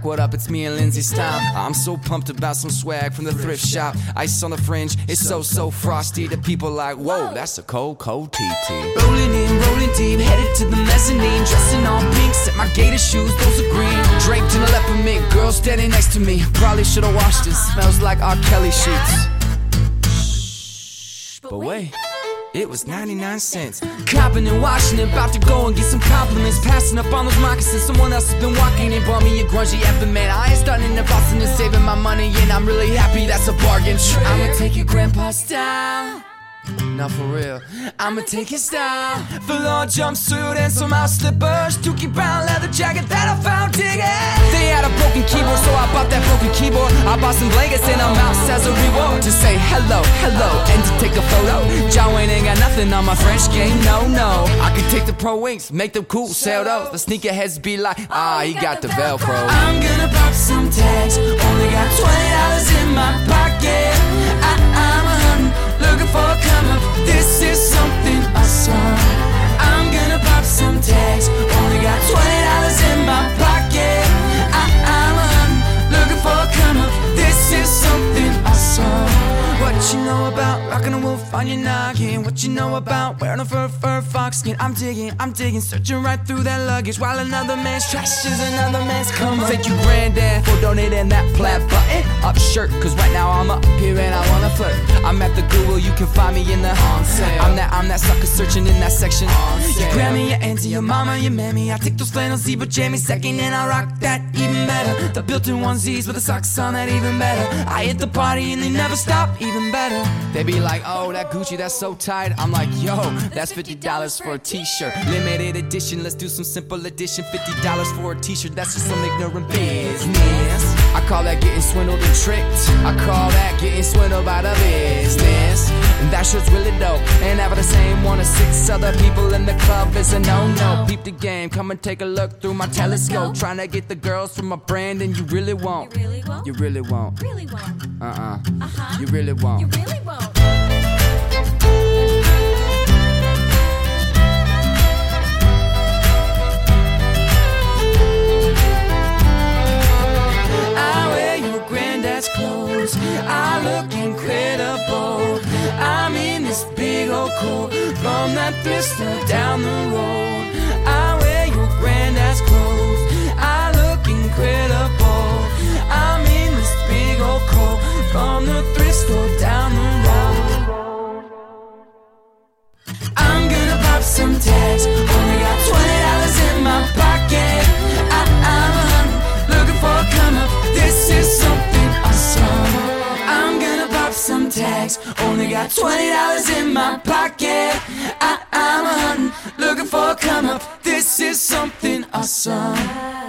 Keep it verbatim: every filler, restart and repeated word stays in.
back, what up? It's me and Lindsay Stomp. I'm so pumped about some swag from the thrift shop. Ice on the fringe, it's so, so frosty. The people like, whoa, that's a cold, cold T T. Rolling in, rolling deep, headed to the mezzanine. Dressing all pink, set my gator shoes, those are green. Draped in a leopard mink, girl standing next to me. Probably should've washed this, smells like R. Kelly sheets. But wait, it was ninety-nine cents. Copping and washing it, about to go and get some compliments. Passing up on those moccasins, someone else has been walking and bought me a grungy effing man. I ain't starting to Boston and saving my money, and I'm really happy that's a bargain trip. I'ma take your grandpa style. Not for real, I'ma take his style. Velour jumpsuit and some house slippers. Dookie brown leather jacket that I found digging. They had a broken keyboard, so I bought that broken keyboard. I bought some blankets and a mouse as a reward. To say hello, hello, and to take a photo. John Wayne ain't got nothing on my French game, no, no. I could take the pro wings, make them cool, sell those. The sneakerheads be like, ah, he got the Velcro. I'm gonna pop some tags, only got twenty dollars in my pocket. I, I'm a hunting, looking for a come up. This is something awesome. I'm gonna pop some tags, only got twenty dollars in my pocket. I, I'm a hunting, looking for a come up. This is something awesome. What you know about rockin' a wolf on your noggin? What you know about wearing a fur, fur fox skin? I'm digging, I'm digging, searching right through that luggage while another man's trash is another man's come up. Thank you, granddad, for donating that plaid button up shirt. Cause right now I'm up here and I wanna flirt. I'm at the Google, you can find me in the on sale. I'm that, I'm that sucker searching in that section. Your grammy, your auntie, your mama, your mammy. I take those flannel zebra jammies second and I rock that even better. The built-in onesies with the socks on that even better. I hit the party and they never stop, even better. They be like, oh, that Gucci, that's so tight. I'm like, yo, that's fifty dollars for a t-shirt. Limited edition, let's do some simple edition. Fifty dollars for a t-shirt, that's just some ignorant business. I call that getting swindled and tricked. I call that getting swindled by the business. And that shirt's really dope. And having the same one as six other people in the club is a no-no. Peep the game, come and take a look through my telescope. Trying to get the girls from my brand and you really won't. You really won't? You really won't. Really won't. Uh-uh. Uh-huh. You really won't. You really won't. I wear your granddad's clothes. I look incredible. I'm in this big old coat from that thrift store down the road. I wear your granddad's clothes. I look incredible. I'm in this big old coat from the thrift store down the road. I'm gonna pop some tags, only got twenty dollars in my pocket. I, I'm a hunting, looking for a come up. This is something awesome. I'm gonna pop some tags, only got twenty dollars in my pocket. I, I'm a hunting, looking for a come up. This is something awesome.